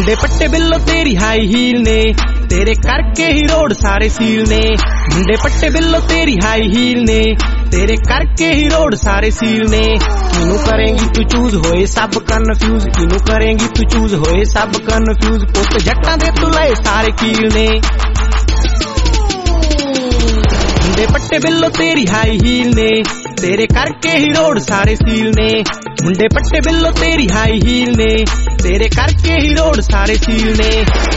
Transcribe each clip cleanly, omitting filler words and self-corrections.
मुंडे पट्टे बिल्लो तेरी हाई हील ने, तेरे करके ही रोड सारे सील ने। मुंडे पट्टे बिल्लो तेरी हाई हील ने, तेरे करके ही रोड सारे सील ने। किनू करेंगी तू चूज होए सब कन्फ्यूज, किनू करेंगी तू चूज होए सब कन्फ्यूज। पुत जट्टां दे तू लए सारे कील ने। मुंडे पट्टे बिल्लो तेरी हाई हील ने, तेरे करके ही रोड सारे सील ने। मुंडे पट्टे बिल्लो तेरी हाई हील ने, तेरे करके ही रोड सारे सील ने।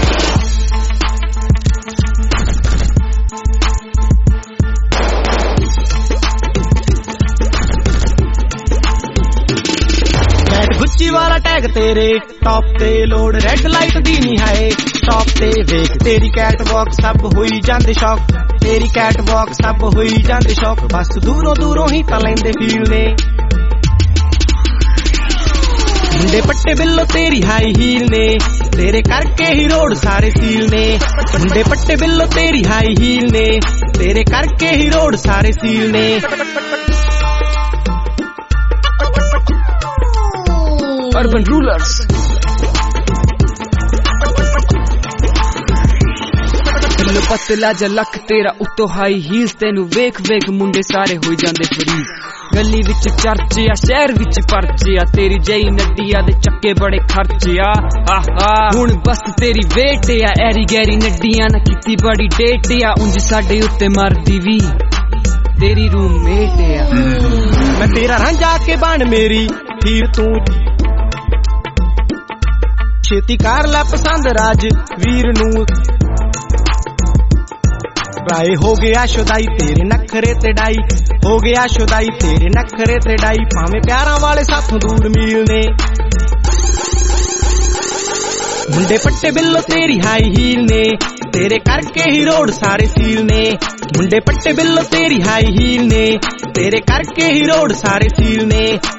गुच्ची वाला टैग तेरे टॉप ते लोड, रेड लाइट दी नी है टॉप ते वेख। तेरी कैट वॉक सब हुई जांदे शौक, तेरी कैट वॉक सब हुई जांदे शौक। बस दूरों दूरों ही ता लैंदे फील ने। मुंडे पट्टे बिल्लो तेरी हाई हील ने, तेरे करके ही रोड सारे सील ने। मुंडे पट्टे बिल्लो तेरी हाई हील ने, तेरे करके ही रोड सारे सील ने। अर्बन रूलर्स दिल पतला जा लक तेरा उत्तो हाई हील्स, तेनू वेख वेख मुंडे सारे हो जांदे फरीज। गली विच चर्च आ शहर विच परच आ, तेरी जई नड्डिया दे चक्के बड़े खर्च आ। आहा हुण बस तेरी वेट आ, एरी गैरी नड्डियां ना कीती बड़ी डेट आ। उंज साडे उत्ते मरदी वी तेरी रूममेट आ। मैं तेरा रांझा के बन मेरी फिर तू छेती कार लै पसंद राज वीर नू। राय हो गया शुदाई तेरे नखरे ते डाई, हो गया शुदाई तेरे नखरे ते डाई। भाਵੇਂ प्यारां वाले साथों दूर मील ने। मुंडे पट्टे बिल्लो तेरी हाई हील ने, तेरे करके ही रोड सारे सील ने। मुंडे पट्टे बिल्लो तेरी हाई हील ने, तेरे करके ही रोड सारे सील ने।